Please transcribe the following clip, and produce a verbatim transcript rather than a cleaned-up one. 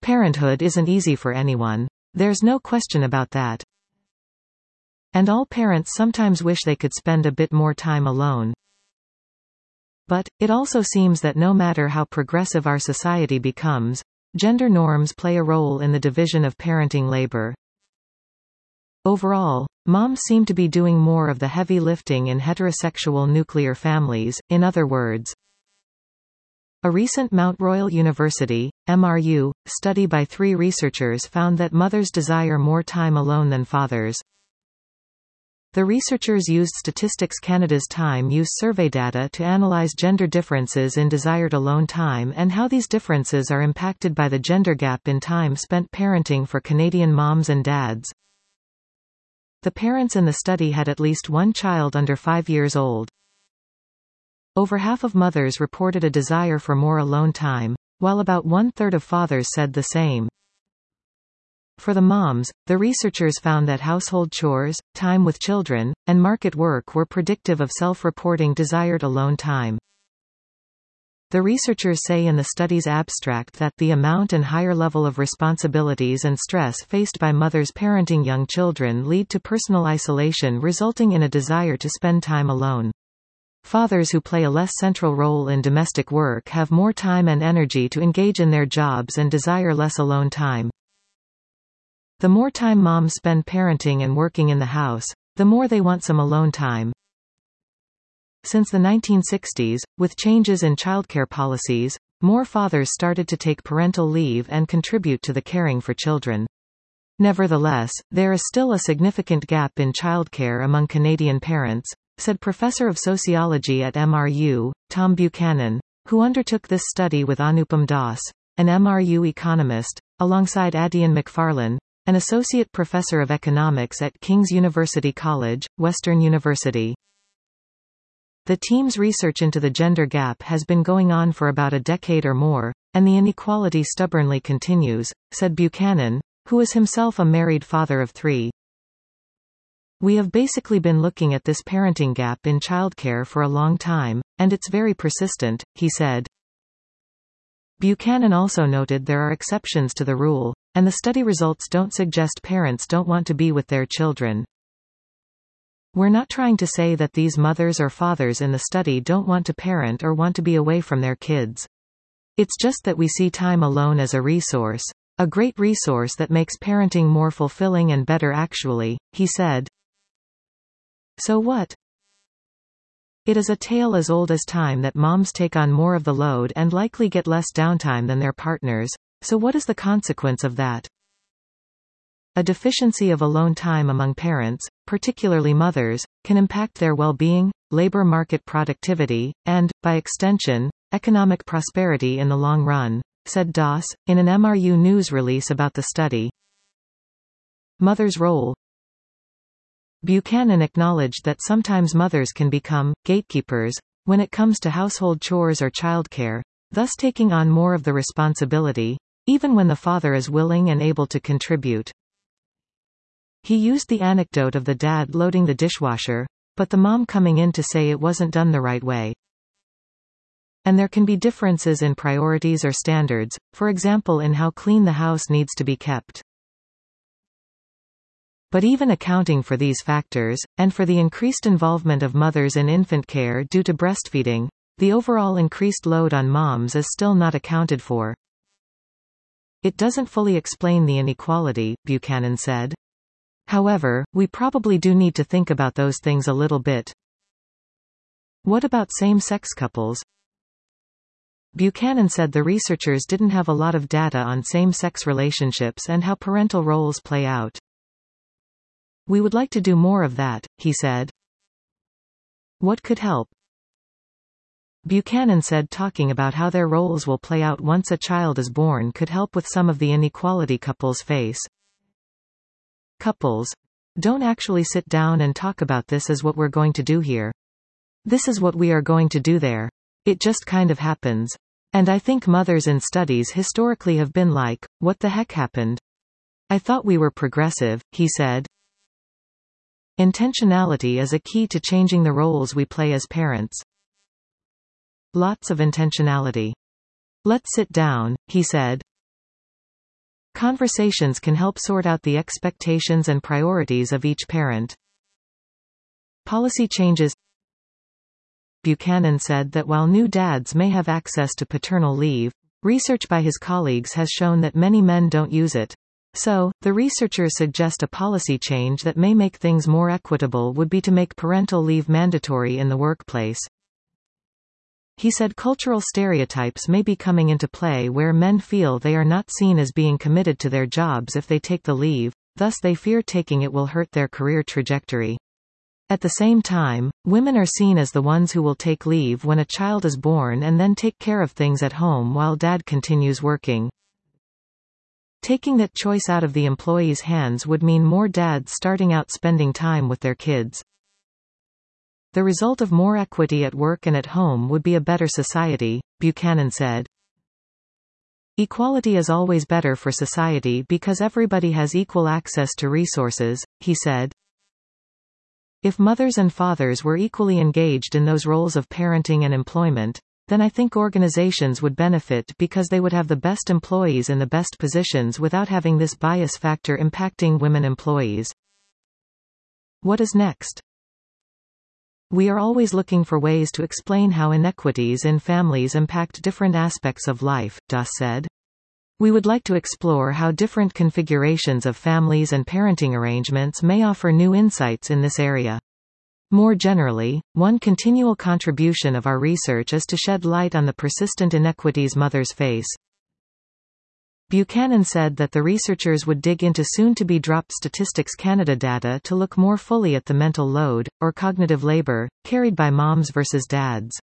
Parenthood isn't easy for anyone. There's no question about that. And all parents sometimes wish they could spend a bit more time alone. But, it also seems that no matter how progressive our society becomes, gender norms play a role in the division of parenting labor. Overall, moms seem to be doing more of the heavy lifting in heterosexual nuclear families, in other words. A recent Mount Royal University, M R U, study by three researchers found that mothers desire more time alone than fathers. The researchers used Statistics Canada's time use survey data to analyze gender differences in desired alone time and how these differences are impacted by the gender gap in time spent parenting for Canadian moms and dads. The parents in the study had at least one child under five years old. Over half of mothers reported a desire for more alone time, while about one-third of fathers said the same. For the moms, the researchers found that household chores, time with children, and market work were predictive of self-reporting desired alone time. The researchers say in the study's abstract that the amount and higher level of responsibilities and stress faced by mothers parenting young children lead to personal isolation, resulting in a desire to spend time alone. Fathers who play a less central role in domestic work have more time and energy to engage in their jobs and desire less alone time. The more time moms spend parenting and working in the house, the more they want some alone time. Since the nineteen sixties, with changes in childcare policies, more fathers started to take parental leave and contribute to the caring for children. Nevertheless, there is still a significant gap in childcare among Canadian parents, said Professor of Sociology at M R U, Tom Buchanan, who undertook this study with Anupam Das, an M R U economist, alongside Adian McFarlane, an associate professor of economics at King's University College, Western University. The team's research into the gender gap has been going on for about a decade or more, and the inequality stubbornly continues, said Buchanan, who is himself a married father of three. We have basically been looking at this parenting gap in childcare for a long time, and it's very persistent, he said. Buchanan also noted there are exceptions to the rule, and the study results don't suggest parents don't want to be with their children. We're not trying to say that these mothers or fathers in the study don't want to parent or want to be away from their kids. It's just that we see time alone as a resource, a great resource that makes parenting more fulfilling and better actually, he said. So what? It is a tale as old as time that moms take on more of the load and likely get less downtime than their partners, so what is the consequence of that? A deficiency of alone time among parents, particularly mothers, can impact their well-being, labor market productivity, and, by extension, economic prosperity in the long run, said Das, in an M R U news release about the study. Mother's role. Buchanan acknowledged that sometimes mothers can become gatekeepers when it comes to household chores or childcare, thus taking on more of the responsibility, even when the father is willing and able to contribute. He used the anecdote of the dad loading the dishwasher, but the mom coming in to say it wasn't done the right way. And there can be differences in priorities or standards, for example in how clean the house needs to be kept. But even accounting for these factors, and for the increased involvement of mothers in infant care due to breastfeeding, the overall increased load on moms is still not accounted for. It doesn't fully explain the inequality, Buchanan said. However, we probably do need to think about those things a little bit. What about same-sex couples? Buchanan said the researchers didn't have a lot of data on same-sex relationships and how parental roles play out. We would like to do more of that, he said. What could help? Buchanan said talking about how their roles will play out once a child is born could help with some of the inequality couples face. Couples don't actually sit down and talk about this as what we're going to do here. This is what we are going to do there. It just kind of happens. And I think mothers in studies historically have been like, what the heck happened? I thought we were progressive, he said. Intentionality is a key to changing the roles we play as parents. Lots of intentionality. Let's sit down, he said. Conversations can help sort out the expectations and priorities of each parent. Policy changes. Buchanan said that while new dads may have access to paternal leave, research by his colleagues has shown that many men don't use it. So, the researchers suggest a policy change that may make things more equitable would be to make parental leave mandatory in the workplace. He said cultural stereotypes may be coming into play where men feel they are not seen as being committed to their jobs if they take the leave, thus they fear taking it will hurt their career trajectory. At the same time, women are seen as the ones who will take leave when a child is born and then take care of things at home while dad continues working. Taking that choice out of the employee's hands would mean more dads starting out spending time with their kids. The result of more equity at work and at home would be a better society, Buchanan said. Equality is always better for society because everybody has equal access to resources, he said. If mothers and fathers were equally engaged in those roles of parenting and employment, then I think organizations would benefit because they would have the best employees in the best positions without having this bias factor impacting women employees. What is next? We are always looking for ways to explain how inequities in families impact different aspects of life, Das said. We would like to explore how different configurations of families and parenting arrangements may offer new insights in this area. More generally, one continual contribution of our research is to shed light on the persistent inequities mothers face. Buchanan said that the researchers would dig into soon-to-be-dropped Statistics Canada data to look more fully at the mental load, or cognitive labor, carried by moms versus dads.